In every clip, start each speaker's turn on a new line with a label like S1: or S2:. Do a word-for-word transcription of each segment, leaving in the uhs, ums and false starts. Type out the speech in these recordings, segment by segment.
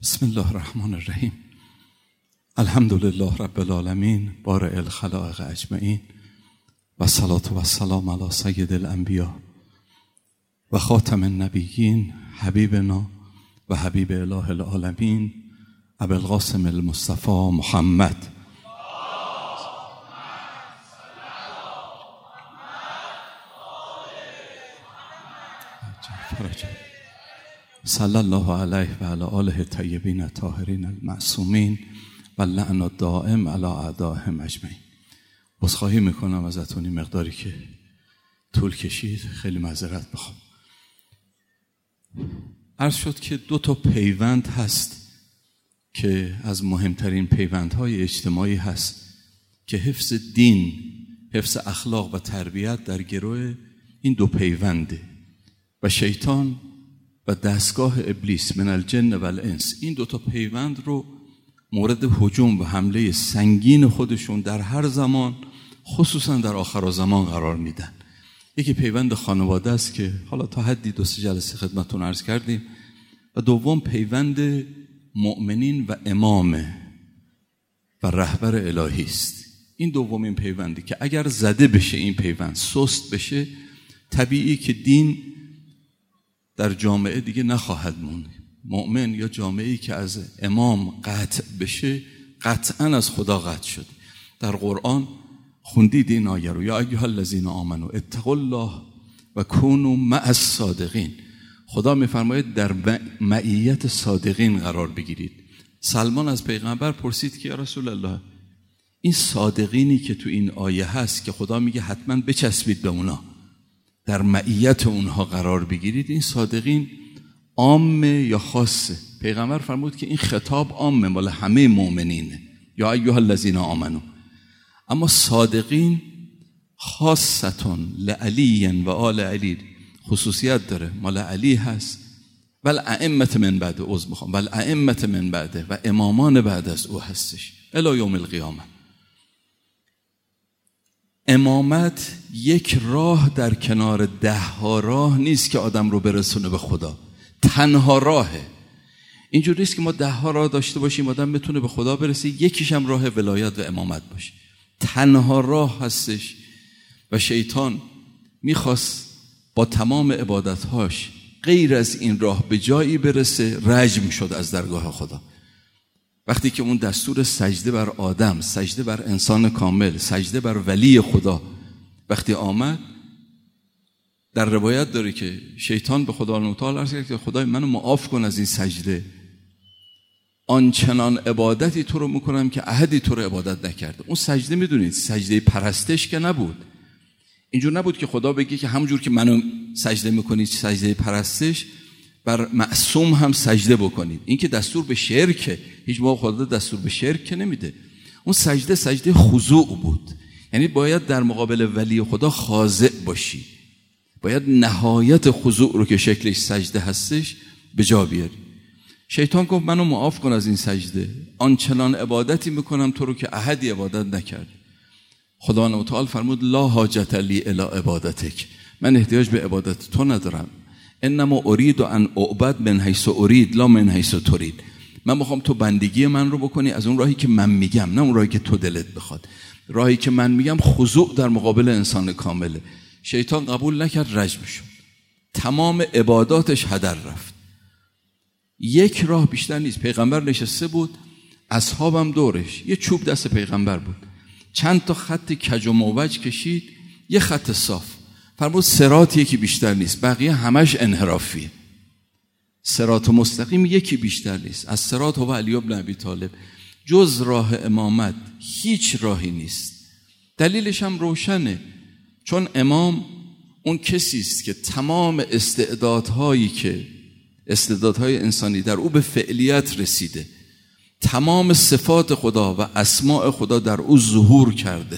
S1: بسم الله الرحمن الرحیم. الحمد لله رب العالمین بارئ الخلائق اجمعین و الصلاة و السلام علی سید الانبیا و خاتم النبیین حبیبنا و حبیب اله العالمین ابی القاسم المصطفى محمد صلی الله علیه و علی آله الطیبین الطاهرین المعصومین و لعن الدائم علی اعدائهم اجمعین. عذرخواهی میکنم ازتون این مقداری که طول کشید، خیلی معذرت میخوام. عرض شد که دو تا پیوند هست که از مهمترین پیوندهای اجتماعی هست که حفظ دین، حفظ اخلاق و تربیت در گروه این دو پیونده و شیطان و دستگاه ابلیس من الجن و الانس این دوتا پیوند رو مورد هجوم و حمله سنگین خودشون در هر زمان، خصوصا در آخر زمان قرار میدن. یکی پیوند خانواده است که حالا تا حدی دو سه جلسه خدمتتون عرض کردیم و دوم پیوند مؤمنین و امام و رهبر الهی است. این دومین پیوندی که اگر زده بشه، این پیوند سست بشه، طبیعی که دین در جامعه دیگه نخواهد موند. مؤمن یا جامعه‌ای که از امام قطع بشه، قطعا از خدا قطع شد. در قرآن خوندید این آیه رو، یا ایها الذین آمنوا اتقوا الله و کونوا مع الصادقین. خدا میفرماید در معیت صادقین قرار بگیرید. سلمان از پیغمبر پرسید که یا رسول الله، این صادقینی که تو این آیه هست که خدا میگه حتما بچسبید به اونا، در معیت اونها قرار بگیرید، این صادقین عامه یا خاصه؟ پیغمبر فرمود که این خطاب عامه، مال همه مؤمنینه، یا ایها الذین آمنو. اما صادقین خاصتون لعلی و آل علی، خصوصیت داره، مال علی هست. بل ائمه من بعد، عذر میخوام، بل ائمه من بعده، و امامان بعد از او هستش الی یوم القیامه. امامت یک راه در کنار ده ها راه نیست که آدم رو برسونه به خدا، تنها راهه. اینجوری نیست که ما ده ها راه داشته باشیم آدم بتونه به خدا برسه، یکیش هم راه ولایت و امامت باشه. تنها راه هستش و شیطان میخواست با تمام عبادتهاش غیر از این راه به جایی برسه، رجم شد از درگاه خدا. وقتی که اون دستور سجده بر آدم، سجده بر انسان کامل، سجده بر ولی خدا وقتی آمد، در روایت داره که شیطان به خدا تعالی عرض کرد که خدای منو معاف کن از این سجده، آنچنان عبادتی تو رو میکنم که احدی تو رو عبادت نکرده. اون سجده میدونید سجده پرستش که نبود. اینجور نبود که خدا بگه که همونجور که منو سجده میکنید سجده پرستش، بر معصوم هم سجده بکنید. این که دستور به شرکه، هیچ موقع خدا دستور به شرک نمیده. اون سجده سجده خضوع بود، یعنی باید در مقابل ولی خدا خاضع باشی، باید نهایت خضوع رو که شکلش سجده هستش به جا بیاری. شیطان گفت منو معاف کن از این سجده، آنچنان عبادتی میکنم تو رو که احدی عبادت نکرد. خدا تعالی فرمود لا حاجت لی الی عبادتک، من احتیاج به عبادت تو ندارم. انما اريد ان اعبد من حيث اريد لا من حيث تريد. من میخوام تو بندگی من رو بکنی از اون راهی که من میگم، نه اون راهی که تو دلت بخواد. راهی که من میگم خضوع در مقابل انسان کامله. شیطان قبول نکرد، رجم شد، تمام عباداتش هدر رفت. یک راه بیشتر نیست. پیغمبر نشسته بود، اصحابم دورش، یه چوب دست پیغمبر بود، چند تا خط کج و موج کشید، یه خط صاف. فرمود صراط یکی بیشتر نیست، بقیه همش انحرافیه. صراط مستقیم یکی بیشتر نیست، از صراط هو علی بن ابی طالب. جز راه امامت هیچ راهی نیست. دلیلش هم روشنه، چون امام اون کسی است که تمام استعدادهایی که استعدادهای انسانی در او به فعلیت رسیده، تمام صفات خدا و اسماء خدا در او ظهور کرده.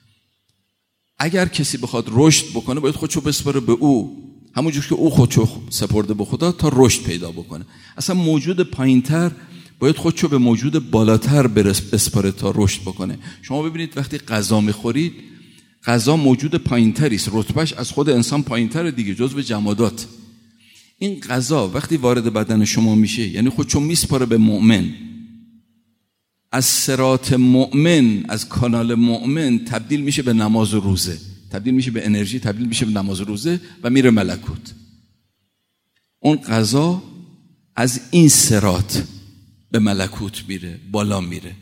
S1: اگر کسی بخواد رشد بکنه باید خودشو بسپاره به او، همونجور که او خودشو سپرده به خدا تا رشد پیدا بکنه. اصلا موجود پایینتر باید خودشو به موجود بالاتر بسپاره تا رشد بکنه. شما ببینید وقتی غذا میخورید، غذا موجود پایینتری است، رتبهش از خود انسان پایینتره دیگه، جزو جمادات. این غذا وقتی وارد بدن شما میشه، یعنی خودشو میسپاره به مؤمن، از صراط مؤمن، از کانال مؤمن تبدیل میشه به نماز و روزه، تبدیل میشه به انرژی، تبدیل میشه به نماز و روزه و میره ملکوت. اون غذا از این صراط به ملکوت میره، بالا میره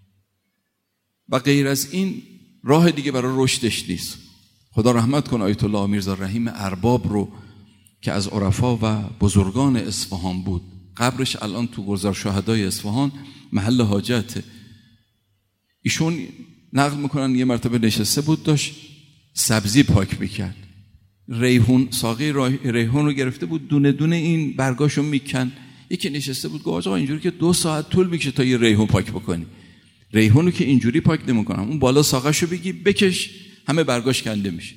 S1: و غیر از این راه دیگه برای رشدش نیست. خدا رحمت کن آیت الله میرزا رحیم ارباب رو که از عرفا و بزرگان اصفهان بود. قبرش الان تو گلزار شهدای اصفهان محل حاجته. ایشون نقل میکنن یه مرتبه نشسته بود، داشت سبزی پاک میکرد، ریحون، ساقه ریحون رو گرفته بود، دونه دونه این برگاشو میکن. یکی نشسته بود گفت آقا اینجوری که دو ساعت طول میکشه تا یه ریحون پاک بکنی. ریحونو که اینجوری پاک نمیکنم، اون بالا ساقهشو بگی بکش همه برگاش کنده میشه.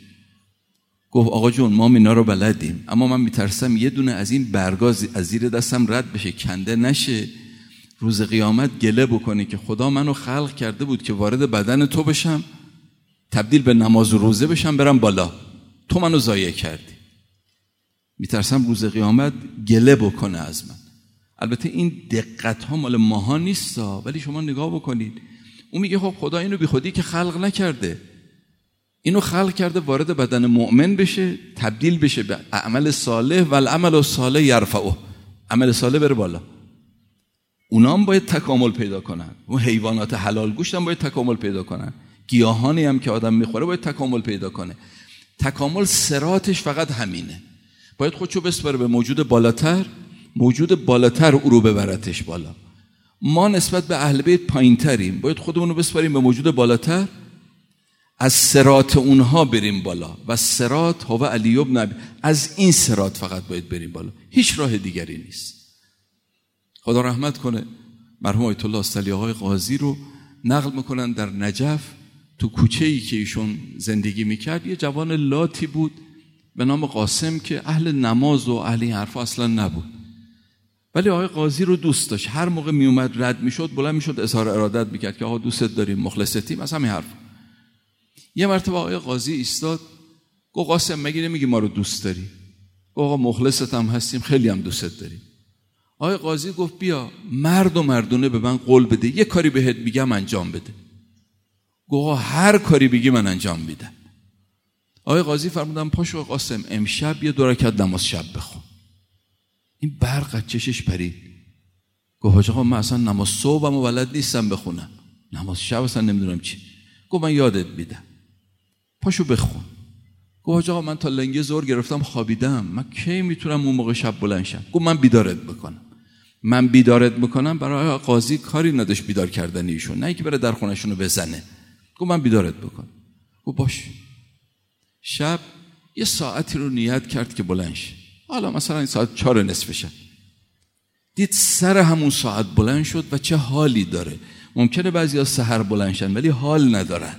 S1: گفت آقا جون ما اینا رو بلدیم، اما من میترسم یه دونه از این برگا از زیر دستم رد بشه، کنده نشه، روز قیامت گله بکنی که خدا منو خلق کرده بود که وارد بدن تو بشم، تبدیل به نماز و روزه بشم، برم بالا، تو منو ضایع کردی. میترسم روز قیامت گله بکنه از من. البته این دقت ها مال ماها نیستا، ولی شما نگاه بکنید. اون میگه خب خدا اینو بی خودی که خلق نکرده، اینو خلق کرده وارد بدن مؤمن بشه، تبدیل بشه به عمل صالح و العمل الصالح یرفعه، عمل صالح بره بالا. اونا هم باید تکامل پیدا کنن، اون حیوانات حلال گوشت هم باید تکامل پیدا کنن، گیاهانی هم که آدم میخوره باید تکامل پیدا کنه. تکامل صراطش فقط همینه، باید خودشو بسپاره به موجود بالاتر، موجود بالاتر او رو ببرتش بالا. ما نسبت به اهل بیت پایین‌تریم، باید خودمون رو بسپاریم به موجود بالاتر، از صراط اونها بریم بالا و صراط هو علی ابن ابی، از این صراط فقط باید بریم بالا، هیچ راه دیگری نیست. خدا رحمت کنه مرحوم آیت الله استعلی آقای قاضی رو نقل میکنن در نجف، تو کوچه‌ای که ایشون زندگی میکرد یه جوان لاتی بود به نام قاسم که اهل نماز و اهل این حرفا اصلا نبود، ولی آقای قاضی رو دوست داشت. هر موقع میومد رد میشد بلند میشد اظهار ارادت میکرد که آقا دوستت داریم، مخلصتیم، از همین حرف. یه مرتبه آقای قاضی ایستاد گفت قاسم مگه نمیگی ما رو دوست داری؟ گفت آقا مخلصت هم هستیم، خیلی هم دوستت داریم. آقای قاضی گفت بیا مرد و مردونه به من قول بده یه کاری بهت میگم انجام بده. گفت هر کاری بگی من انجام میدم. آقای قاضی فرمودن پاشو قاسم امشب یه دو رکعت نماز شب بخون. این برق از چشش پرید. گفت حاج آقا من اصلا نماز صبحم و بلد نیستم بخونم، نماز شب اصلا نمیدونم چی. گفت من یادت میدم، پاشو بخون. گفت حاج آقا من تا لنگه زور گرفتم خوابیدم، من کی میتونم اون موقع شب بلند شم؟ گفت من بیدارت بکنم. من بیدارت میکنم. برای قاضی کاری نداشت بیدار کردن ایشون، نه اینکه بره در خونه‌شون رو بزنه. گفت من بیدارت بکنم. گفت باش. شب یه ساعتی رو نیت کرد که بلند شه، حالا مثلا این ساعت چهار نصف شب. دید سر همون ساعت بلند شد و چه حالی داره. ممکنه بعضیا سحر بلند شن ولی حال ندارن.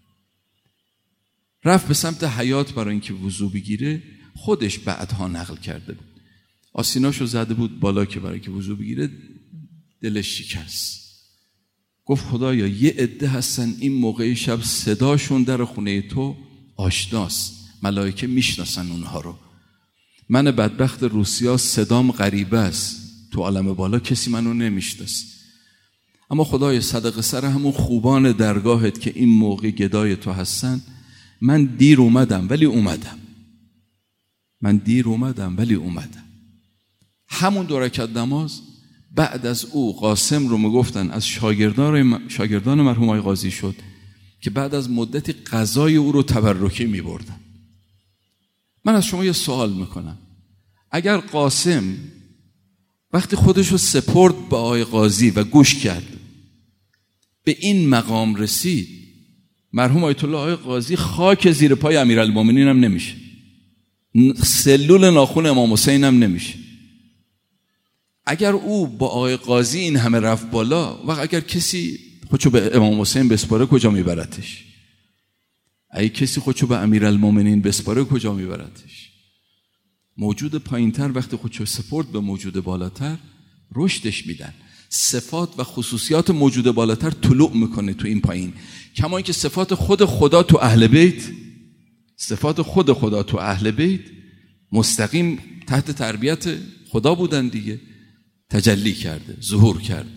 S1: رفت به سمت حیاط برای اینکه وضو بگیره. خودش بعدها نقل کرده بود آسیناشو زده بود بالا که برای اینکه وضو بگیره، دلش شکست. گفت خدایا یه عده هستن این موقع شب صداشون در خونه تو آشناست، ملائکه میشناسن اونها رو. من بدبخت روسیا صدام غریبه است، تو عالم بالا کسی منو نمیشناسه. اما خدای صدقه سر همون خوبان درگاهت که این موقع گدای تو هستن، من دیر اومدم ولی اومدم، من دیر اومدم ولی اومدم. همون دو رکعت نماز بعد از او قاسم رو میگفتن از شاگردان شاگردان مرحوم آقای قاضی شد که بعد از مدتی قضای او رو تبرکی میبردن. من از شما یه سوال میکنم، اگر قاسم وقتی خودش رو سپرد به آقای قاضی و گوش کرد به این مقام رسید، مرحوم آیت الله آقای قاضی خاک زیر پای امیرالمومنین هم نمیشه، سلول ناخن امام حسین هم نمیشه. اگر او با آقای قاضی این همه رفت بالا، و اگر کسی خودشو به امام حسین بسپاره کجا میبرتش؟ اگه کسی خودشو به امیرالمومنین بسپاره کجا میبرتش؟ موجود پایینتر وقتی خودشو سپرد به موجود بالاتر رشدش میدن. صفات و خصوصیات موجود بالاتر طلوع میکنه تو این پایین. کما اینکه صفات خود خدا تو اهل بیت، صفات خود خدا تو اهل بیت مستقیم تحت تربیت خدا بودن دیگه، تجلی کرده، ظهور کرده.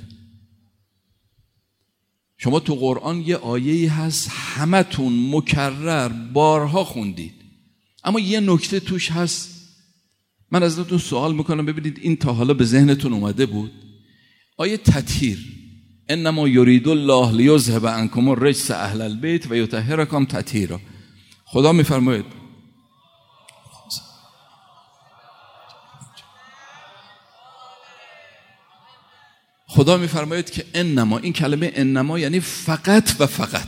S1: شما تو قرآن یه آیه‌ای هست همتون مکرر بارها خوندید، اما یه نکته توش هست من ازتون سوال میکنم ببینید این تا حالا به ذهنتون اومده بود؟ آیه تطهیر، انما یرید الله لیذهب عنکم الرجس اهل البیت و یطهرکم تطهیرا. خدا میفرماید خدا میفرماید که انما، این کلمه انما یعنی فقط و فقط،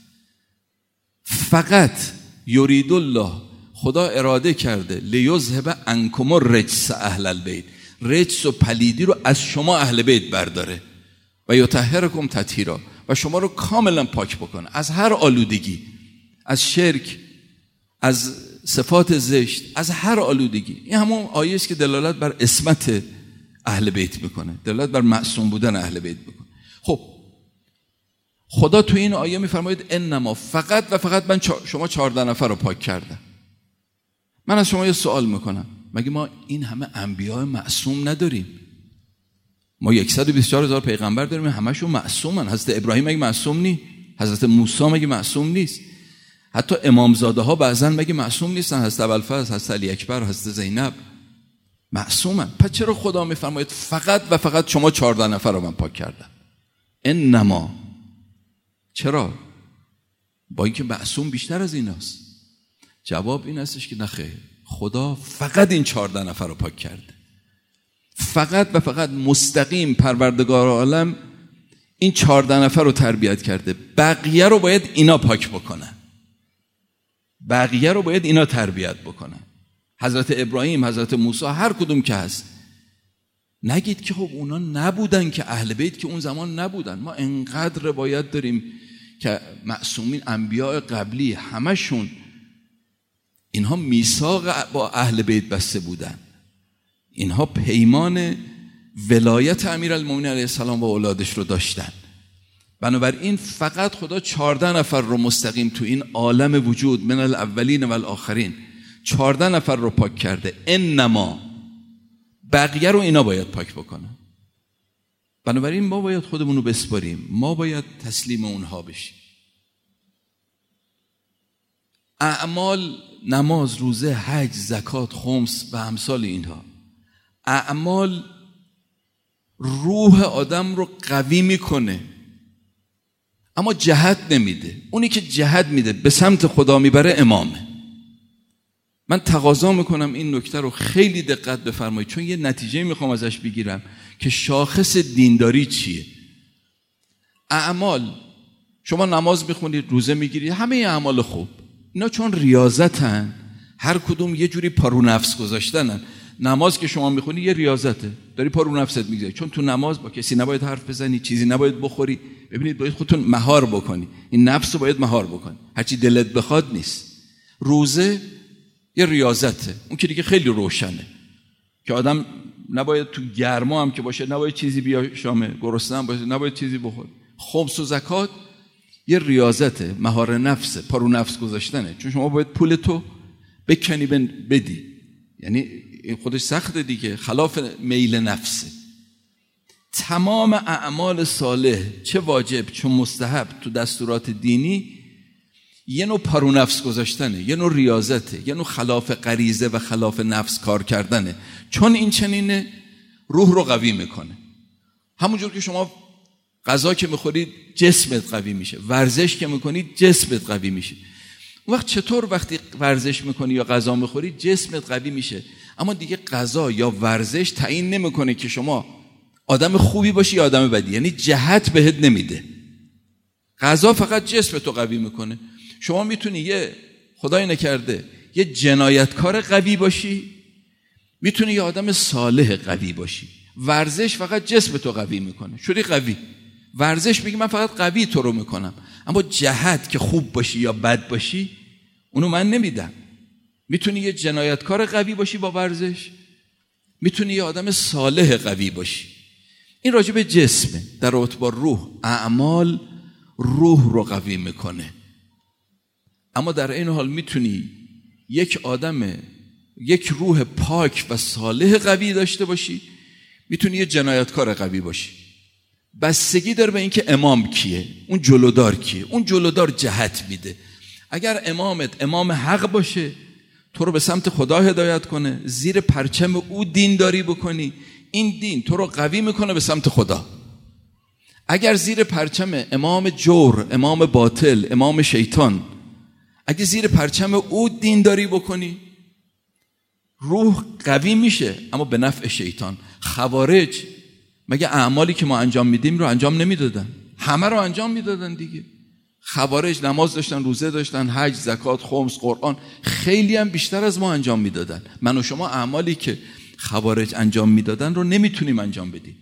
S1: فقط یرید الله، خدا اراده کرده لیذهب عنکم الرجس اهل البیت، رجس و پلیدی رو از شما اهل بیت برداره و یطهرکم تطهیرا، و شما رو کاملا پاک بکنه از هر آلودگی، از شرک، از صفات زشت، از هر آلودگی. این همون آیه است که دلالت بر عصمت اهل بیت میکنه، دلالت بر معصوم بودن اهل بیت میکنه. خب خدا تو این آیه میفرماید انما، فقط و فقط من شما چهارده نفر رو پاک کردم. من از شما یه سوال میکنم، مگه ما این همه انبیاء معصوم نداریم؟ ما صد و بیست و چهار هزار پیغمبر داریم، همشون معصومن. حضرت ابراهیم مگه معصوم نی؟ حضرت موسی مگه معصوم نیست؟ حتی امامزاده ها بعضن مگه معصوم نیستن؟ حضرت ابوالفضل، حضرت علی اکبر، حضرت زینب معصومن. پس چرا خدا میفرماید فقط و فقط شما چهارده نفر رو من پاک کردم؟ انما، چرا؟ با اینکه معصوم بیشتر از ایناست. جواب این هستش که نخیر، خدا فقط این چهارده نفر رو پاک کرده، فقط و فقط مستقیم پروردگار عالم این چهارده نفر رو تربیت کرده، بقیه رو باید اینا پاک بکنن، بقیه رو باید اینا تربیت بکنن. حضرت ابراهیم، حضرت موسی، هر کدوم که هست، نگید که خب اونا نبودن که اهل بیت که اون زمان نبودن. ما انقدر روایت داریم که معصومین انبیاء قبلی همشون اینها میثاق با اهل بیت بسته بودن، اینها پیمان ولایت امیرالمومنین علیه السلام و اولادش رو داشتن. بنابراین فقط خدا چهارده نفر رو مستقیم تو این عالم وجود من الاولین و الاخرین چهارده نفر رو پاک کرده. انما، بقیه رو اینا باید پاک بکنن. بنابراین ما باید خودمون رو بسپاریم، ما باید تسلیم اونها بشیم. اعمال، نماز، روزه، حج، زکات، خمس و امثال اینها، اعمال روح آدم رو قوی میکنه اما جهت نمیده. اونی که جهت میده، به سمت خدا میبره، امامه. من تقاضا میکنم این نکته رو خیلی دقت بفرمایید، چون یه نتیجه میخوام ازش بگیرم که شاخص دینداری چیه. اعمال، شما نماز میخونید، روزه میگیرید، همه اعمال خوب، اینا چون ریاضتن، هر کدوم یه جوری پارو نفس گذاشتنن. نماز که شما میخونی یه ریاضته، داری پارو نفست میگذاری، چون تو نماز با کسی نباید حرف بزنی، چیزی نباید بخوری. ببینید باید خودتون مهار بکنی، این نفس رو باید مهار بکنی، هرچی دلت بخواد نیست. روزه یه ریاضته، اون که دیگه خیلی روشنه که آدم نباید تو گرما هم که باشه، نباید چیزی بیا شامه، گرسنه هم باشه نباید چیزی بخوری. خمس و زکات یه ریاضته، مهار نفسه، پارو نفس گذاشتنه، چون شما باید پولتو بکنی بدی، یعنی این خودش سخته دیگه، خلاف میل نفسه. تمام اعمال صالح، چه واجب چه مستحب، تو دستورات دینی یه نوع پارو نفس گذاشتنه، یه نوع ریاضته، یه نوع خلاف غریزه و خلاف نفس کار کردنه. چون این چنینه، روح رو قوی میکنه. همونجور که شما غذا که میخورید جسمت قوی میشه، ورزش که میکنید جسمت قوی میشه. اون وقت چطور وقتی ورزش میکنی یا غذا میخوری جسمت قوی میشه، اما دیگه غذا یا ورزش تعیین نمیکنه که شما آدم خوبی باشی یا آدم بدی، یعنی جهت بهت نمیده. غذا فقط جسمتو قوی میکنه. شما میتونی یه خدای نکرده یه جنایتکار قوی باشی، میتونی یه آدم صالح قوی باشی. ورزش فقط جسمتو قوی میکنه، شدی قوی. ورزش میگه من فقط قوی تو رو میکنم، اما جهت که خوب باشی یا بد باشی اونو من نمیدم. میتونی یه جنایتکار قوی باشی با ورزش، میتونی یه آدم صالح قوی باشی. این راجع به جسمه. در رابطه با روح، اعمال روح رو قوی میکنه، اما در این حال میتونی یک آدم یک روح پاک و صالح قوی داشته باشی، میتونی یه جنایتکار قوی باشی. بستگی داره به اینکه امام کیه، اون جلودار کیه. اون جلودار جهت میده. اگر امامت امام حق باشه، تو رو به سمت خدا هدایت کنه، زیر پرچم او دین داری بکنی، این دین تو رو قوی میکنه به سمت خدا. اگر زیر پرچم امام جور، امام باطل، امام شیطان، اگه زیر پرچم او دین داری بکنی، روح قوی میشه اما به نفع شیطان. خوارج مگه اعمالی که ما انجام میدیم رو انجام نمیدادن؟ همه رو انجام میدادن دیگه. خوارج نماز داشتن، روزه داشتن، حج، زکات، خمس، قرآن، خیلی هم بیشتر از ما انجام میدادن. من و شما اعمالی که خوارج انجام میدادن رو نمیتونیم انجام بدیم.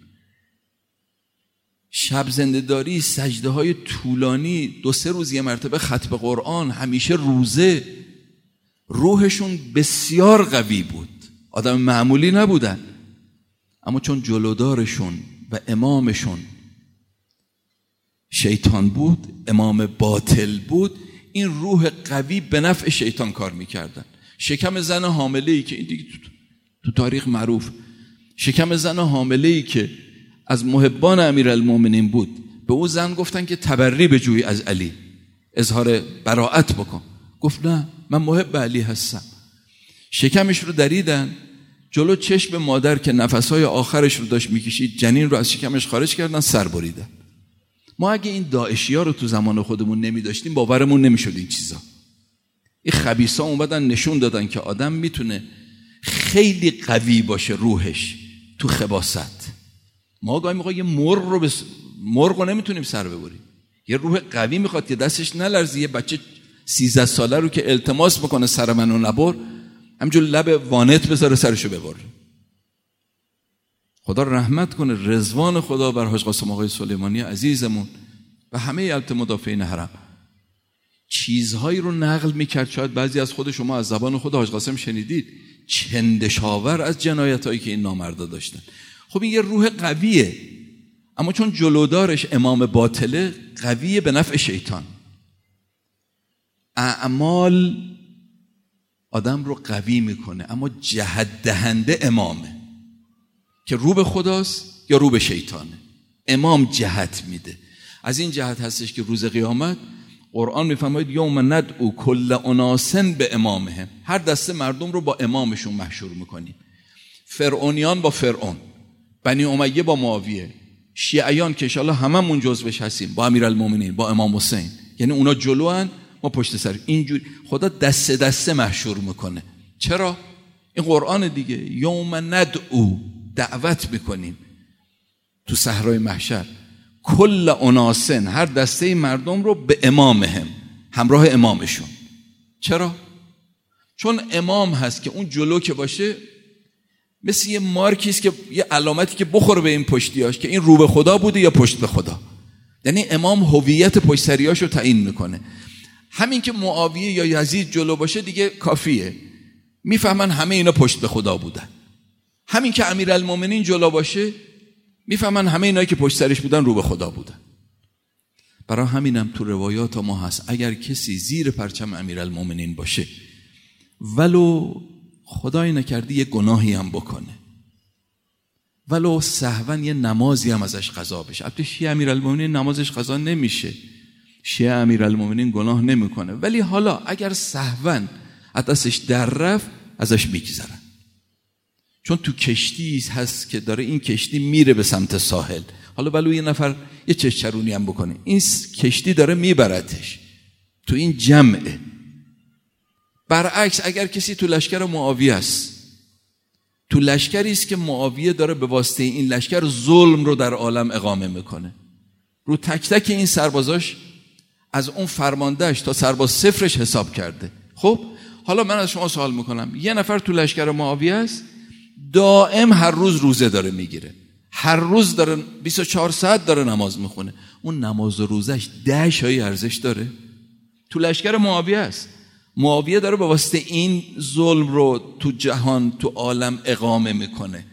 S1: شب زنده‌داری، سجده های طولانی، دو سه روز یه مرتبه ختم قرآن، همیشه روزه. روحشون بسیار قوی بود، آدم معمولی نبودن، اما چون جلودارشون و امامشون شیطان بود، امام باطل بود، این روح قوی به نفع شیطان کار میکردن. شکم زن حامله‌ای که این دیگه تو, تو تاریخ معروف، شکم زن حامله‌ای که از محبان امیرالمومنین بود، به او زن گفتن که تبری بجوی از علی، اظهار براءت بکن. گفت نه، من محب علی هستم. شکمش رو دریدن، جلو چشم مادر که نفسهای آخرش رو داشت میکشید، جنین رو از شکمش خارج کردن، سر بریدن. ما اگه این داعشی ها رو تو زمان خودمون نمی داشتیم، باورمون نمیشد این چیزا. این خبیثا اومدن نشون دادن که آدم میتونه خیلی قوی باشه روحش تو خباثت. ما گاهی موقع یه مرغ رو بس... مرغ رو نمیتونیم سر ببریم. یه روح قوی میخواد که دستش نلرزه. یه بچه سیزده ساله رو که التماس میکنه سر منو نبر، همجور لب وانت بذاره سرشو ببر. خدا رحمت کنه، رضوان خدا بر حاج قاسم آقای سلیمانی عزیزمون و همه البته مدافعین حرم. چیزهایی رو نقل میکرد، شاید بعضی از خود شما از زبان خود حاج قاسم شنیدید، چندشاور از جنایتایی که این نامردا داشتن. خب این یه روح قویه، اما چون جلودارش امام باطله، قویه به نفع شیطان. اعمال آدم رو قوی میکنه، اما جهت دهنده امامه که رو به خداست یا رو به شیطانه. امام جهت میده. از این جهت هستش که روز قیامت قرآن میفرماید یوم ندعو کل اناس به امامهم، هر دسته مردم رو با امامشون محشور میکنیم. فرعونیان با فرعون، بنی امیه با معاویه، شیعیان که انشاءالله هممون جزوش هستیم با امیرالمومنین، با امام حسین، یعنی اونا جلوان ما پشت سر. اینجوری خدا دسته دسته محشور میکنه. چرا؟ این قرآن دیگه. یوم ندعو، دعوت میکنیم تو صحرای محشر، کل اناسن، هر دسته مردم رو به امامهم، همراه امامشون. چرا؟ چون امام هست که اون جلو که باشه مثل یه مارکیست که یه علامتی که بخوره به این پشتیاش که این رو به خدا بوده یا پشت به خدا. یعنی امام هویت پشت سریاشو تعیین میکنه. همین که معاویه یا یزید جلو باشه دیگه کافیه، میفهمن همه اینا پشت به خدا بودن. همین که امیرالمومنین جلو باشه میفهمن همه اینایی که پشت سرش بودن رو به خدا بودن. برای همینم تو روایات ما هست اگر کسی زیر پرچم امیرالمومنین باشه، ولو خدای نکرده یه گناهی هم بکنه، ولو سهوا یه نمازی هم ازش قضا بشه. البته شیعه امیرالمومنین نمازش قضا نمیشه، شیعه امیرالمومنین گناه نمیکنه، ولی حالا اگر سهوا از دستش در رفت ازش میگذرن. چون تو کشتی هست که داره این کشتی میره به سمت ساحل، حالا ولو یه نفر یه چشچرونی هم بکنه، این کشتی داره میبرتش تو این جمعه. برعکس اگر کسی تو لشکر معاویه است، تو لشکری است که معاویه داره به واسطه این لشکر ظلم رو در عالم اقامه میکنه، رو تک تک این سربازاش از اون فرماندهش تا سرباز صفرش حساب کرده. خب حالا من از شما سوال میکنم، یه نفر تو لشکر معاویه است، دائم هر روز روزه داره میگیره، هر روز داره بیست و چهار ساعت داره نماز میخونه، اون نماز و روزش ده شایی ارزش داره؟ تو لشکر معاویه است. معاویه داره به واسطه این ظلم رو تو جهان تو عالم اقامه میکنه.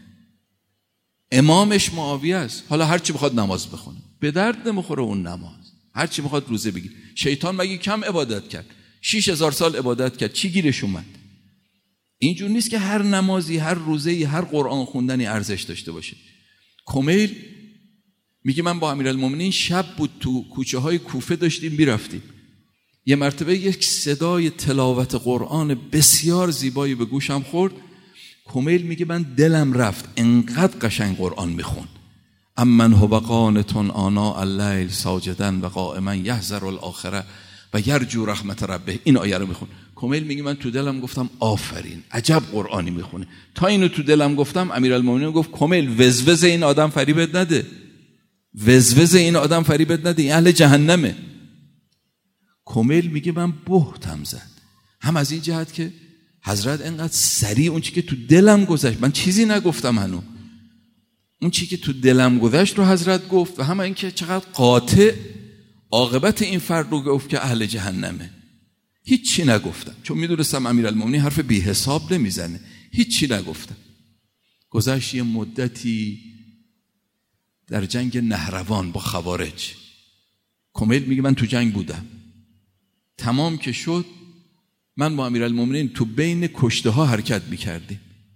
S1: امامش معاویه است. حالا هر چی بخواد نماز بخونه، به درد نمیخوره اون نماز. هر چی بخواد روزه بگیره. شیطان مگه کم عبادت کرد؟ شش هزار سال عبادت کرد، چی گیرش اومد؟ اینجور نیست که هر نمازی، هر روزه‌ای، هر قرآن خوندنی ارزش داشته باشه. کمیل میگه من با امیرالمومنین شب بود تو کوچه های کوفه داشتیم میرفتیم، یه مرتبه یک صدای تلاوت قرآن بسیار زیبایی به گوشم خورد. کمیل میگه من دلم رفت، انقدر قشنگ قرآن میخون. امن هو قانت آناء اللیل ساجدا و قائما یحذر الاخره و یرجو رحمت ربه. این آیه رو میخون. کمیل میگه من تو دلم گفتم آفرین، عجب قرآنی میخونه. تا اینو تو دلم گفتم، امیرالمومنین گفت کمیل وزوز این آدم فریبت نده، وزوز این آدم فریبت نده، این اهل جهنمه. کمیل میگه من بهتم زد، هم از این جهت که حضرت انقدر سریع اون چی که تو دلم گذشت، من چیزی نگفتم هنو، اون چی که تو دلم گذشت رو حضرت گفت، و هم این که چقدر قاطع عاقبت این فرد رو گفت که اهل جهنمه. هیچی نگفتم چون میدونستم امیرالمومنین حرف بی حساب نمیزنه، هیچی نگفتم. گذشت یه مدتی در جنگ نهروان با خوارج، کمیل میگه من تو جنگ بودم، تمام که شد من با امیرالمومنین تو بین کشته ها حرکت میکردیم،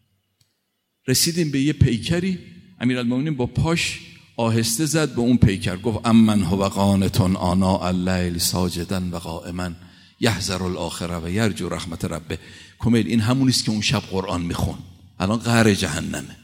S1: رسیدیم به یه پیکری، امیرالمومنین با پاش آهسته زد به اون پیکر، گفت امن هو قانت آناء اللیل ساجدا و قائما یحذر الاخره و یرجو رحمت ربه. کمیل این همونیست که اون شب قرآن میخون، الان قعر جهنمه.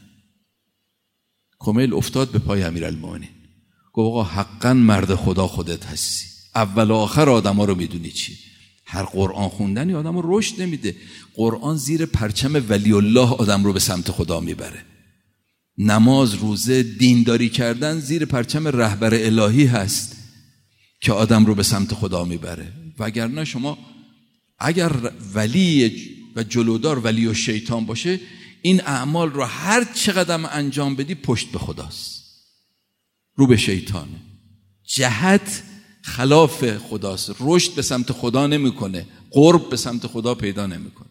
S1: کمیل افتاد به پای امیرالمومنین، گفت آقا حقا مرد خدا خودت هستی، اول و آخر آدم ها رو میدونی چی. هر قرآن خوندنی آدم رو رشد نمیده. قرآن زیر پرچم ولی الله آدم رو به سمت خدا میبره. نماز، روزه، دینداری کردن زیر پرچم رهبر الهی هست که آدم رو به سمت خدا میبره. وگرنه شما اگر ولی و جلودار ولی و شیطان باشه، این اعمال رو هر چقدر انجام بدی پشت به خداست، رو به شیطانه، جهت خلاف خداست، رشد به سمت خدا نمیکنه، قرب به سمت خدا پیدا نمیکنه.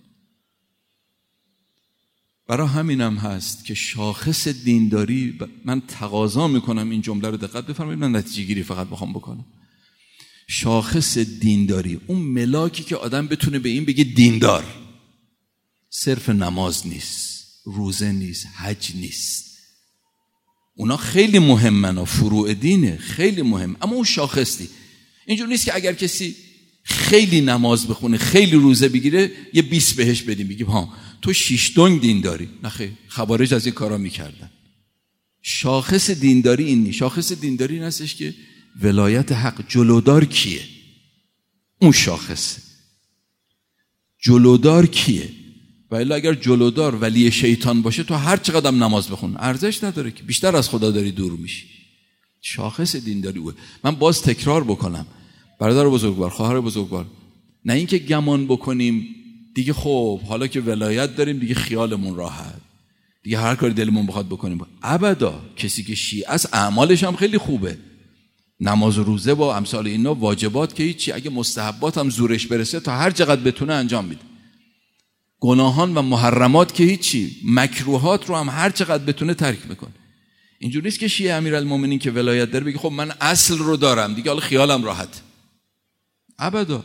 S1: برای همینم هست که شاخص دینداری، من تقاضا میکنم این جمله رو دقت بفرمایید، من نتیجه گیری فقط بخوام بکنم. شاخص دینداری، اون ملاکی که آدم بتونه به این بگه دیندار، صرف نماز نیست، روزه نیست، حج نیست، اونا خیلی مهمن و فروع دینه خیلی مهم، اما اون شاخصی. اینجور نیست که اگر کسی خیلی نماز بخونه، خیلی روزه بگیره، یه بیست بهش بدیم بگیم ها تو شیش دنگ دینداری. نه خیر، خوارج از این کارا میکردن. شاخص دینداری این نیست. شاخص دینداری این هستش که ولایت حق. جلودار کیه؟ اون شاخصه. جلودار کیه؟ و الا اگر جلودار ولی شیطان باشه، تو هر چقدر نماز بخون ارزش نداره که، بیشتر از خدا داری دور میشی. شاخص دینداری اوه. من باز تکرار بکنم، برادر بزرگوار، خواهر بزرگوار، نه اینکه گمان بکنیم دیگه خب حالا که ولایت داریم دیگه خیالمون راحت، دیگه هر کاری دلمون بخواد بکنیم. ابدا. کسی که شیعه است اعمالش هم خیلی خوبه، نماز و روزه با امثال اینا واجبات که هیچی، اگه مستحبات هم زورش برسه تا هر چقدر بتونه انجام میده. گناهان و محرمات که هیچی، مکروهات رو هم هر چقدر بتونه ترک میکنه. اینجوری نیست که شیعه امیرالمومنین که ولایت داره بگه خب من اصل رو دارم دیگه حالا خیالم راحت. ابدا.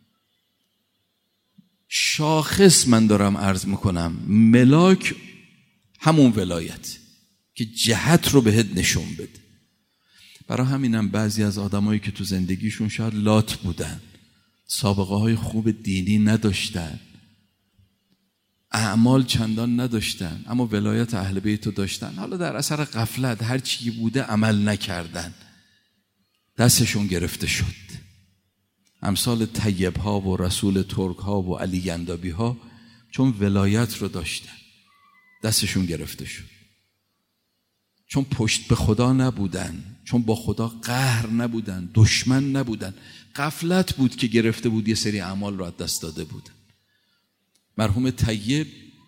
S1: شاخص من دارم عرض میکنم، ملاک همون ولایت که جهت رو بهت نشون بده. برای همینم بعضی از آدمایی که تو زندگیشون شاید لات بودن، سابقه های خوب دینی نداشتن، اعمال چندان نداشتن، اما ولایت اهل بیت رو داشتن، حالا در اثر غفلت هر چی بوده عمل نکردن، دستشون گرفته شد. امثال طیب ها و رسول ترک ها و علی گندابی ها چون ولایت رو داشتن دستشون گرفته شد، چون پشت به خدا نبودن، چون با خدا قهر نبودن، دشمن نبودن، غفلت بود که گرفته بود یه سری اعمال رو از دست داده بودن. مرحوم طیب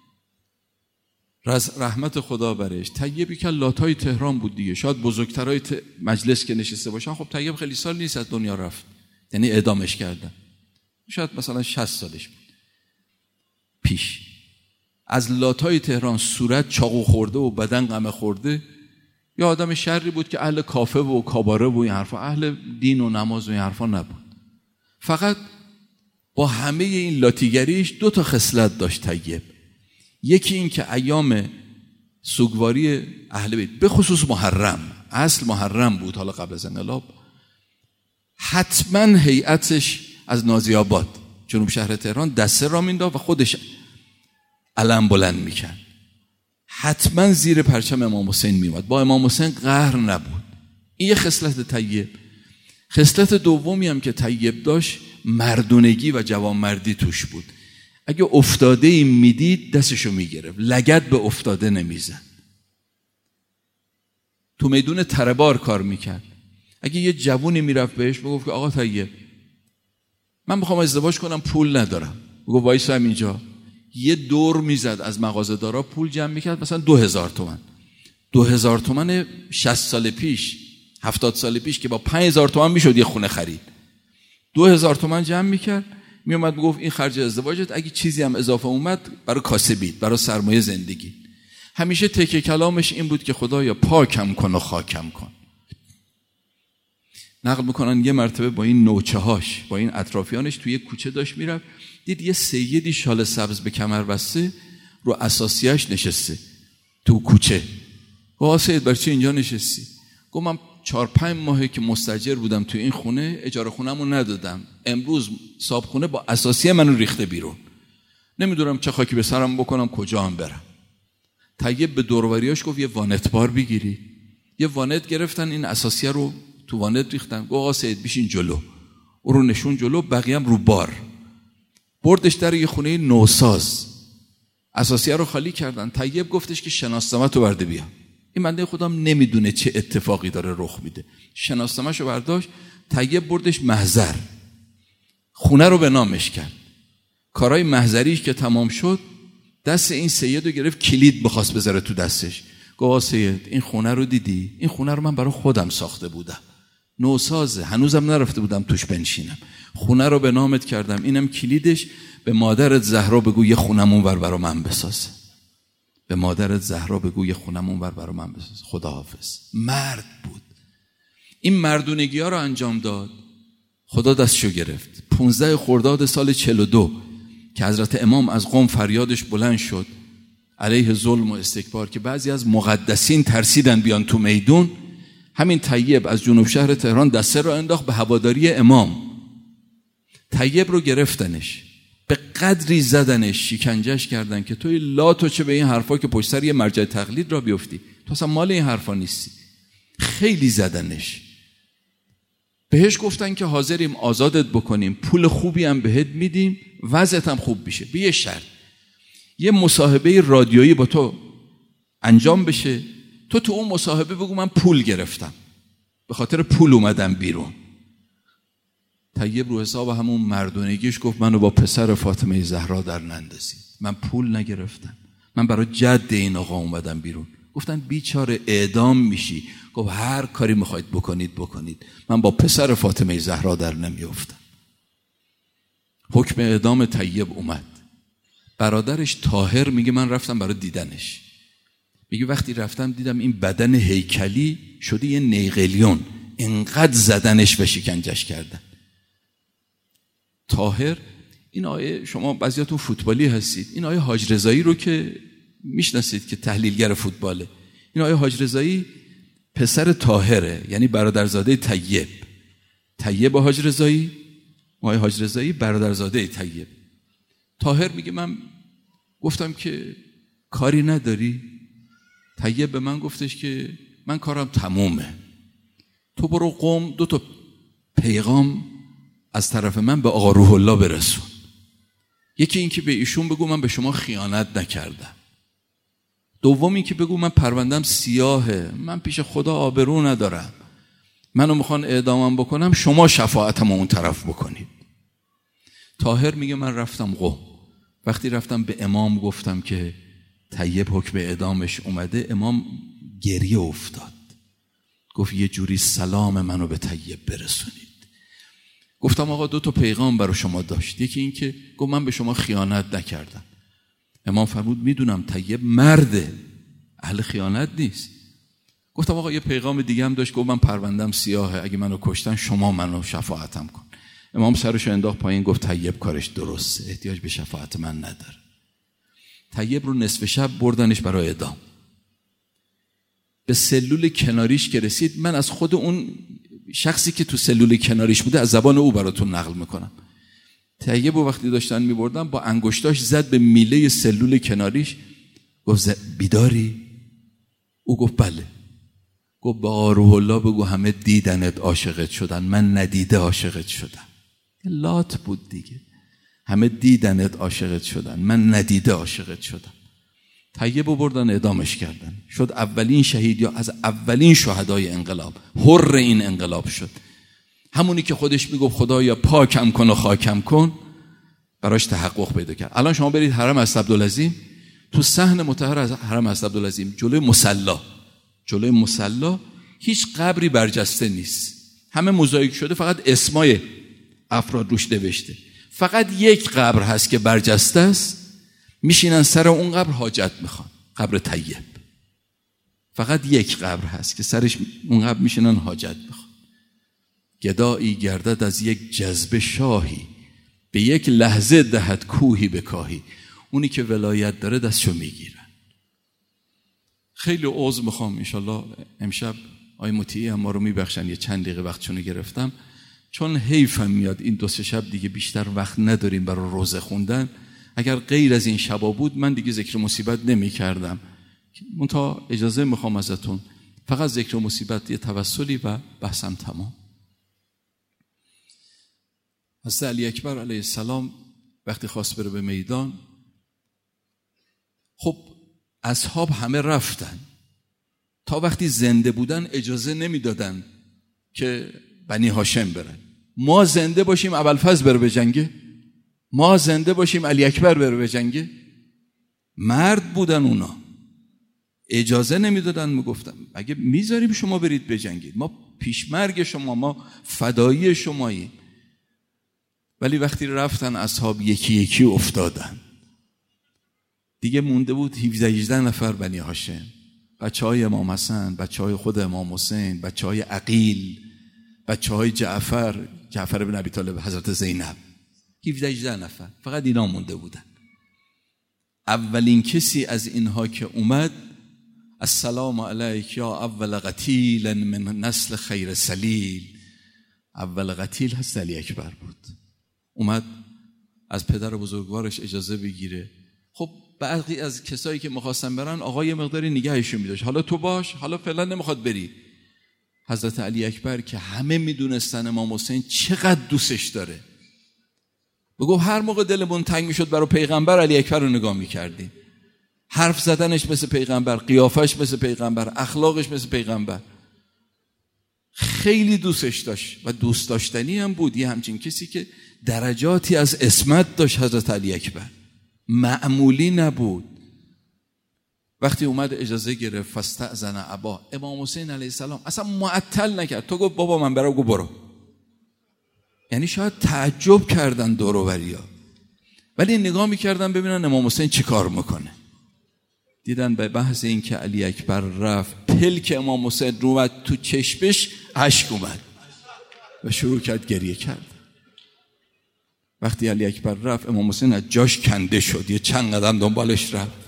S1: رحمت خدا برش، طیبی که لاتای تهران بود دیگه، شاید بزرگترای مجلس که نشسته باشن. خب طیب خیلی سال نیست از دنیا رفت، یعنی اعدامش کردن، شاید مثلا شصت سالش بود پیش. از لاتای تهران صورت چاقو خورده و بدن غم خورده، یا آدم شری بود که اهل کافه و کاباره و این حرفا، اهل دین و نماز و این حرفا نبود. فقط با همه این لاتیگریش دو تا خصلت داشت طیب. یکی این که ایام سوگواری اهل بیت به خصوص محرم، اصل محرم بود، حالا قبل از انقلاب حتما هیئتش از نازی آباد جنوب شهر تهران دسته را مینداخت و خودش علم بلند میکرد، حتما زیر پرچم امام حسین میومد، با امام حسین قهر نبود. این یه خصلت طیب. خصلت دومی هم که طیب داشت مردونگی و جوانمردی توش بود. اگه افتاده ای میدید دستشو میگرفت، لگد به افتاده نمیزن. تو میدون تربار کار میکرد. اگه یه جوونی میرفت بهش بگفت که آقا طیب من میخوام ازدواج کنم پول ندارم، بگو وایسا اینجا، یه دور میزد از مغازه‌دارا پول جمع میکرد، مثلا دو هزار تومن دو هزار تومن شصت سال پیش هفتاد سال پیش که با پنج هزار تومن میشد یه خونه خرید. دو هزار تومن جمع میکرد، میومد میگفت این خرج ازدواجت، اگه چیزی هم اضافه اومد برای کاسبیت، برای سرمایه زندگی. همیشه تکه کلامش این بود که خدایا پاکم کن و خاکم کن. نقل میکنن یه مرتبه با این نوچه هاش، با این اطرافیانش توی کوچه داشت میرفت، دید یه سیدی شال سبز به کمر بسته رو اساسیه‌اش نشسته تو کوچه. گفت سید برای چی اینجا نشستی؟ گفت من چهار پنج ماهه که مستاجر بودم تو این خونه، اجاره خونه‌مو ندادم، امروز صاحب خونه با اساسیه منو ریخته بیرون، نمیدونم چه خاکی به سرم بکنم، کجا هم برم. طیب به دوروریاش گفت یه وانت بار بگیری. یه وانت گرفتن، این اساسیه رو تو وانت ریختن. گفت آقا سید بشین جلو، او رو نشون جلو، بقیه هم رو بار. بردش در یه خونه نوساز، اساسیه رو خالی کردن. طیب گفتش که شناسنامه‌تو برده بیا. این بنده خودم نمیدونه چه اتفاقی داره رخ میده. شناسنامه‌شو برداشت، طیب بردش محضر، خونه رو به نامش کرد. کارهای محضریش که تمام شد، دست این سید رو گرفت، کلید بخواست بذاره تو دستش. گفت سید این خونه رو دیدی؟ این خونه رو من برای خودم ساخته بودم، نوسازه، هنوزم نرفته بودم توش بنشینم، خونه رو به نامت کردم، اینم کلیدش، به مادرت زهرا بگو یه خونمون ور برای من بسازه، به مادرت زهرا بگو یه خونمون ور برای من بسازه. خداحافظ. مرد بود. این مردونگی ها رو انجام داد، خدا دستشو گرفت. پونزده خرداد سال چهل و دو که حضرت امام از قم فریادش بلند شد علیه ظلم و استکبار، که بعضی از مقدسین ترسیدن بیان تو میدون، همین طیب از جنوب شهر تهران دسته رو انداخت به هواداری امام. طیب رو گرفتنش، به قدری زدنش، شکنجهش کردن که توی لا تو چه به این حرفا که پشت سر یه مرجع تقلید را بیفتی، تو اصلا مال این حرفا نیستی. خیلی زدنش. بهش گفتن که حاضریم آزادت بکنیم، پول خوبی هم بهت میدیم، وضعت هم خوب بشه، به یه شرط، یه مصاحبه رادیویی با تو انجام بشه، تو تو اون مصاحبه بگو من پول گرفتم، به خاطر پول اومدم بیرون. طیب رو حساب همون مردونگیش گفت منو با پسر فاطمه زهرا در نندازید، من پول نگرفتم، من برای جد این آقا اومدم بیرون. گفتن بیچاره اعدام میشی. گفت هر کاری میخواید بکنید بکنید، من با پسر فاطمه زهرا در نمیافتم. حکم اعدام طیب اومد. برادرش طاهر میگه من رفتم برای دیدنش، میگه وقتی رفتم دیدم این بدن هیکلی شده یه نیقلیون، اینقدر زدنش و شکنجش کردن. طاهر، این آیه، شما بعضیاتون فوتبالی هستید، این آیه حاج رضایی رو که میشناسید که تحلیلگر فوتباله، این آیه حاج رضایی پسر طاهره، یعنی برادرزاده طیب. طیب حاج رضایی، آیه حاج رضایی برادرزاده طیب. طاهر میگه من گفتم که کاری نداری؟ طیب به من گفتش که من کارم تمومه، تو برو قم دو تا پیغام از طرف من به آقا روح الله برسون. یکی این که به ایشون بگو من به شما خیانت نکردم، دومی که بگو من پروندم سیاهه، من پیش خدا آبرو ندارم، منو میخوان اعدامم بکنم، شما شفاعتم اون طرف بکنید. طاهر میگه من رفتم قم، وقتی رفتم به امام گفتم که طیب حکم اعدامش اومده، امام گریه افتاد، گفت یه جوری سلام منو به طیب برسونید. گفتم آقا دو تا پیغام برای شما داشت، یکی این که گفت من به شما خیانت نکردم. امام فرمود میدونم طیب مرده، اهل خیانت نیست. گفتم آقا یه پیغام دیگه هم داشت، گفت من پروندم سیاهه، اگه منو کشتن شما منو شفاعتم کن. امام سرشو انداخت پایین، گفت طیب کارش درسته، احتیاج به شفاعت من نداره. طیب رو نصف شب بردنش برای اعدام. به سلول کناریش که رسید، من از خود اون شخصی که تو سلول کناریش بوده از زبان او براتون نقل میکنم. طیب رو وقتی داشتن میبردن با انگشتاش زد به میله سلول کناریش، گفت بیداری؟ او گفت بله. گفت با روح الله بگو همه دیدنت عاشقت شدن، من ندیده عاشقت شدم. لات بود دیگه. همه دیدنت عاشقت شدن، من ندیده عاشقت شدم. طیب رو بردن اعدامش کردن، شد اولین شهید یا از اولین شهدای انقلاب، حر این انقلاب شد. همونی که خودش میگفت خدایا پاکم کن و خاکم کن، براش تحقق پیدا کرد. الان شما برید حرم اسدعبدالعظیم، تو صحن مطهر از حرم اسدعبدالعظیم جلوی مصلی، جلوی مصلی هیچ قبری برجسته نیست، همه موزاییک شده، فقط اسمای افراد روش نوشته. فقط یک قبر هست که برجسته است، میشینن سر اون قبر حاجت میخوان، قبر طیب. فقط یک قبر هست که سرش اون قبر میشینن حاجت میخوان. گدایی گردد از یک جذبه شاهی، به یک لحظه دهد کوهی به کاهی. اونی که ولایت داره دستشو میگیرن. خیلی عذر میخوام، انشالله امشب آی مطیعی هم ما رو میبخشن، یه چند دقیقه وقتشونو گرفتم، چون حیفم میاد این دو سه شب دیگه بیشتر وقت نداریم برای روزه خوندن. اگر غیر از این شبا بود من دیگه ذکر مصیبت نمی کردم. منتها اجازه میخوام ازتون، فقط ذکر مصیبت یه توسلی و بحثم تمام. حضرت علی اکبر علیه السلام وقتی خواست بره به میدان، خب اصحاب همه رفتن. تا وقتی زنده بودن اجازه نمیدادن که بنی هاشم برن. ما زنده باشیم ابوالفضل بره به جنگه؟ ما زنده باشیم علی اکبر بره به جنگه؟ مرد بودن اونا، اجازه نمیدادن. میگفتم اگه میذاریم شما برید بجنگید، ما پیشمرگ شما، ما فدایی شماییم. ولی وقتی رفتن اصحاب یکی یکی افتادن، دیگه مونده بود هفده هجده نفر بنی هاشم، بچه های امام حسن، بچه های خود امام حسین، بچه های عقیل، بچه های جعفر جعفر بن ابی طالب، حضرت زینب، هفده هجده نفر، فقط اینا مونده بودن. اولین کسی از اینها که اومد، السلام علیک یا اول قتیل من نسل خیر سلیل، اول قتیل هست علی اکبر بود. اومد از پدر بزرگوارش اجازه بگیره. خب بعضی از کسایی که می‌خواستن برن، آقا یه مقداری نگهشون می‌داشت، حالا تو باش، حالا فعلا نمیخواد بری. حضرت علی اکبر که همه میدونستن امام حسین چقدر دوستش داره، بگو هر موقع دلمون تنگ میشد برای پیغمبر، علی اکبر رو نگاه میکردیم. حرف زدنش مثل پیغمبر، قیافش مثل پیغمبر، اخلاقش مثل پیغمبر. خیلی دوستش داشت و دوست داشتنی هم بود. یه همچین کسی که درجاتی از عصمت داشت حضرت علی اکبر، معمولی نبود. وقتی اومد اجازه گرفت، فاستأذن ابا، امام حسین علیه السلام اصلا معطل نکرد. تو گفت بابا من برم، گفت برو. یعنی شاید تعجب کردن دور و بریا، ولی نگاه میکردن ببینن امام حسین چی کار میکنه. دیدن به بحث این که علی اکبر رفت، پلک امام حسین رو اومد تو چشمش، اشک اومد و شروع کرد گریه کرد. وقتی علی اکبر رفت، امام حسین از جاش کنده شد، یه چند قدم دنبالش رفت.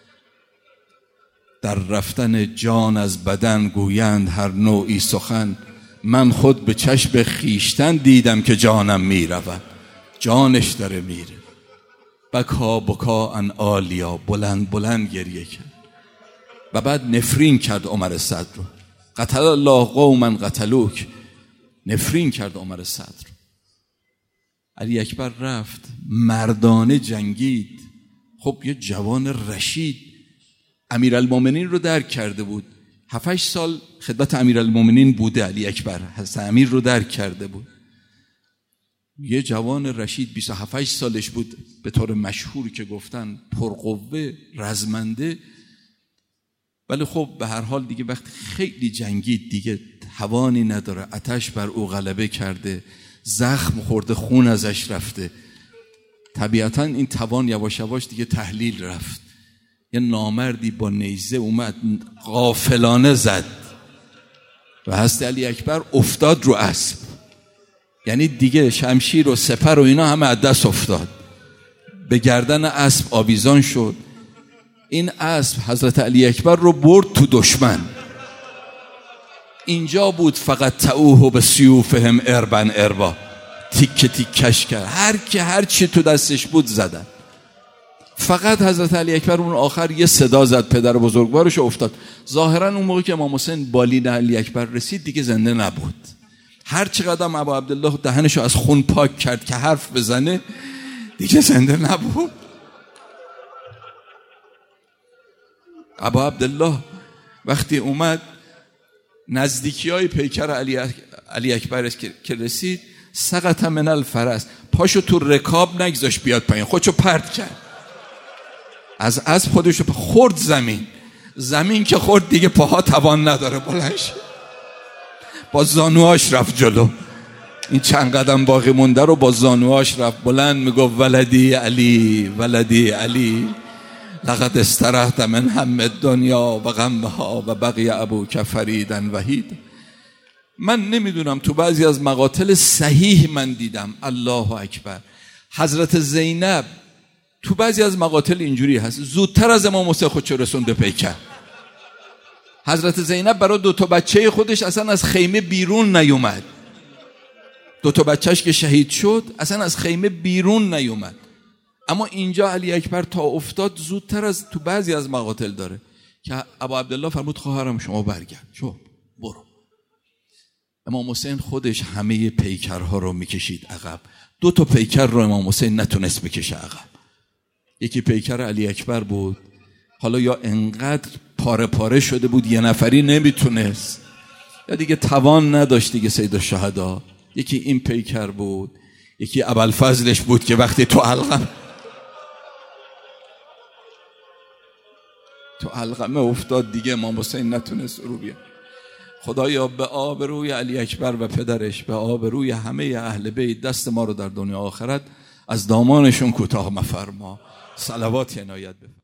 S1: در رفتن جان از بدن گویند هر نوعی سخن، من خود به چشم خیشتن دیدم که جانم میرود. جانش داره میره. بکا بکا ان آلیا، بلند بلند گریه کرد و بعد نفرین کرد عمر صدر رو. قتل الله قوما قتلوک، نفرین کرد عمر صدر. علی اکبر رفت مردانه جنگید. خب یه جوان رشید، امیرالمومنین رو درک کرده بود، هفت هشت سال خدمت امیرالمومنین بوده. علی اکبر حضرت امیر رو درک کرده بود. یه جوان رشید، بیست و هفت سالش بود، به طور مشهور که گفتن پرقوه، رزمنده. ولی خب به هر حال دیگه وقتی خیلی جنگید دیگه توانی نداره، آتش بر او غلبه کرده، زخم خورده، خون ازش رفته. طبیعتا این توان یواش یواش دیگه تحلیل رفت. یه نامردی با نیزه اومد غافلانه زد و حضرت علی اکبر افتاد رو اسب. یعنی دیگه شمشیر و سپر و اینا همه از دست افتاد، به گردن اسب آویزان شد. این اسب حضرت علی اکبر رو برد تو دشمن. اینجا بود فقط تعوه به سیوفهم اربن اربا، تیکه تیکش کرد، هر که هر چی تو دستش بود زدن. فقط حضرت علی اکبر اون آخر یه صدا زد، پدر بزرگوارش افتاد. ظاهرا اون موقع که امام حسین بالین علی اکبر رسید دیگه زنده نبود. هر چقدر ابا عبدالله دهنشو از خون پاک کرد که حرف بزنه دیگه زنده نبود. ابا عبدالله وقتی اومد نزدیکی های پیکر علی, علی اکبر که رسید، سقط من الفرس، پاشو تو رکاب نگذاش بیاد پایین، خودشو پرت کرد از اسب، خودشو خورد زمین. زمین که خورد دیگه پاها توان نداره بلنش، با زانوهاش رفت جلو. این چند قدم باقی مونده رو با زانوهاش رفت بلند، میگفت ولدی علی ولدی علی لقد استرحت من هم الدنیا و غمها و بقی ابوک فریدا وحید. من نمیدونم، تو بعضی از مقاتل صحیح من دیدم الله اکبر حضرت زینب تو بعضی از مقاتل اینجوری هست، زودتر از امام حسین خودشو رسوند به پیکر. حضرت زینب برای دو تا بچه خودش اصلا از خیمه بیرون نیومد. دو تا بچهش که شهید شد اصلا از خیمه بیرون نیومد. اما اینجا علی اکبر تا افتاد زودتر از تو بعضی از مقاتل داره که ابا عبدالله فرمود خواهرم شما برگرد، شو برو. امام حسین خودش همه پیکرها رو میکشید عقب. دو تا پیکر رو امام حسین نتونست بکشه عقب. یکی پیکر علی اکبر بود، حالا یا انقدر پاره پاره شده بود یه نفری نمیتونست، یا دیگه توان نداشت دیگه سید الشهدا. یکی این پیکر بود، یکی ابوالفضلش بود که وقتی تو علقم تو علقمه افتاد دیگه امام حسین نتونست رو بیاد. خدایا به آبروی علی اکبر و پدرش، به آبروی همه اهل بیت، دست ما رو در دنیا آخرت از دامانشون کوتاه مفرما. صلوات عنایت بفرما.